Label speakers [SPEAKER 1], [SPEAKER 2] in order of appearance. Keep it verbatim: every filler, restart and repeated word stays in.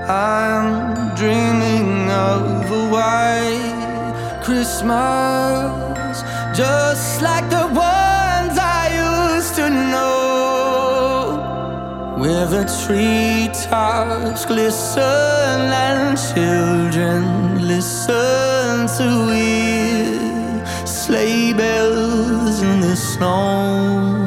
[SPEAKER 1] I'm dreaming of a white Christmas, just like the ones I used to know, where the treetops glisten and children listen to hear sleigh bells in the snow.